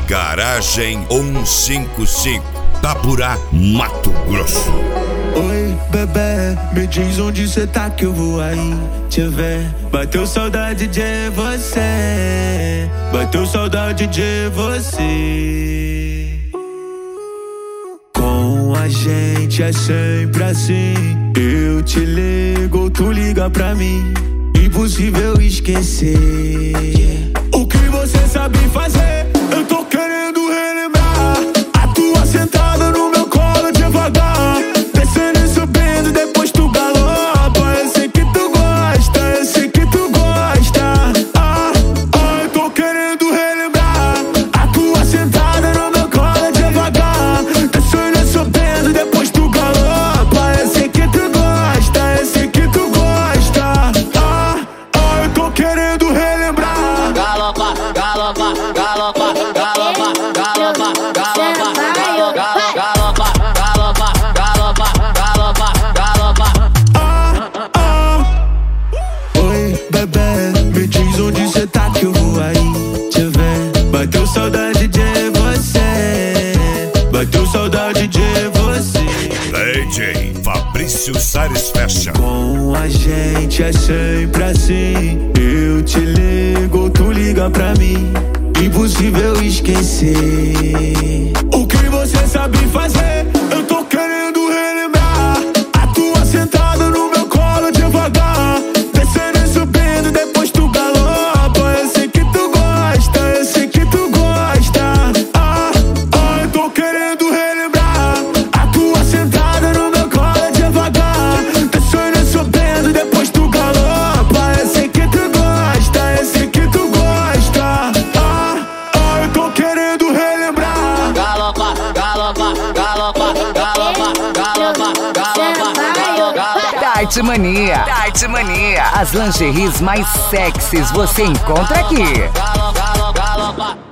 Garagem 155, Taburá, Mato Grosso. Oi, bebê, me diz onde cê tá que eu vou aí te ver. Bateu saudade de você, bateu saudade de você. Com a gente é sempre assim, eu te ligo, tu liga pra mim. Impossível esquecer o que você sabe fazer. Eu tô querendo relembrar a tua sentada no meu colo devagar, descendo e subindo, depois tu galopa. Eu sei que tu gosta, eu sei que tu gosta. Eu tô querendo relembrar a tua sentada no meu colo devagar, descendo e subindo, depois tu galopa. Eu sei que tu gosta, eu sei que tu gosta. Eu tô querendo relembrar. Galopa, galopa, galopa, galopa, galopa, galopa, galopa, galopa, galopa, galopa, galopa. Oi, bebê, me diz onde cê tá que eu vou aí te ver. Bateu saudade de você, bateu saudade de você. DJ Fabrício Sares Fecha. Com a gente é sempre assim, eu te ligo, tu liga pra mim. Impossível esquecer o que você sabe fazer. Eu tô querendo relembrar a tua sentada no meu colo devagar, descendo e subindo, depois tu galopa. Eu sei que tu gosta, eu sei que tu gosta. Eu tô querendo relembrar a tua sentada no meu colo devagar, descendo e subindo, depois tu galopa. Eu sei que tu gosta, eu sei que tu gosta. Eu tô querendo relembrar. Galopa, galopa, galopa, galopa, galopa, galopa, galopa. Tight Mania. Tight Mania. As lingeries mais sexys você encontra aqui. Galopa, galopa.